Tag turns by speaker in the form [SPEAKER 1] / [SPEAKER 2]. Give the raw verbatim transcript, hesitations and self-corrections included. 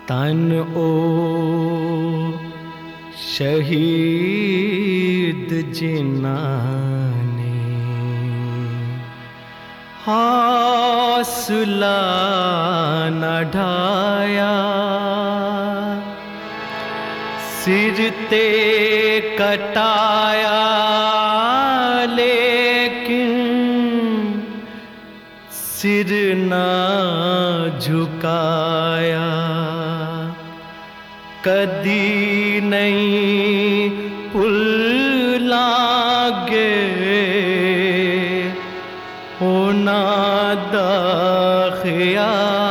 [SPEAKER 1] तन ओ शहीद जिन्नाने हौसला न ढाया, सिर ते कटाया लेकिन सिर ना झुकाया। कदी नहीं भुलांगे होना दा ख्याल,